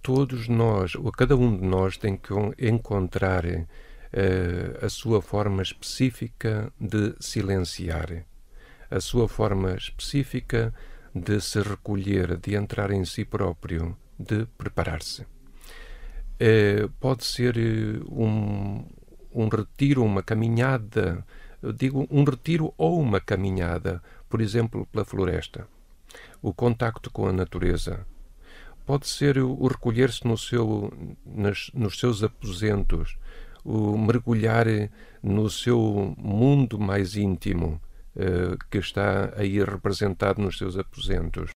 todos nós, ou cada um de nós, tem que encontrar a sua forma específica de silenciar, a sua forma específica de se recolher, de entrar em si próprio, de preparar-se. Pode ser um retiro, uma caminhada, eu digo um retiro ou uma caminhada, por exemplo, pela floresta, o contacto com a natureza. Pode ser o recolher-se nos seus aposentos, o mergulhar no seu mundo mais íntimo, que está aí representado nos seus aposentos.